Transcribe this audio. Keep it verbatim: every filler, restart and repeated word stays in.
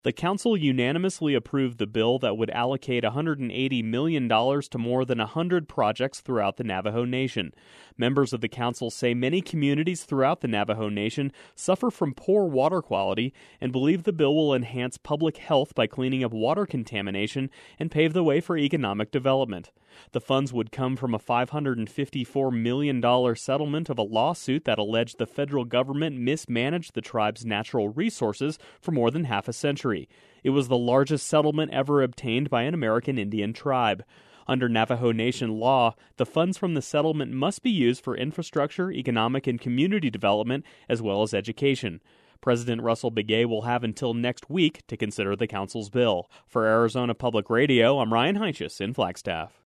The council unanimously approved the bill that would allocate one hundred eighty million dollars to more than one hundred projects throughout the Navajo Nation. Members of the council say many communities throughout the Navajo Nation suffer from poor water quality and believe the bill will enhance public health by cleaning up water contamination and pave the way for economic development. The funds would come from a five hundred fifty-four million dollars settlement of a lawsuit that alleged the federal government mismanaged the tribe's natural resources for more than half a century. It was the largest settlement ever obtained by an American Indian tribe. Under Navajo Nation law, the funds from the settlement must be used for infrastructure, economic, and community development, as well as education. President Russell Begay will have until next week to consider the council's bill. For Arizona Public Radio, I'm Ryan Heinsius in Flagstaff.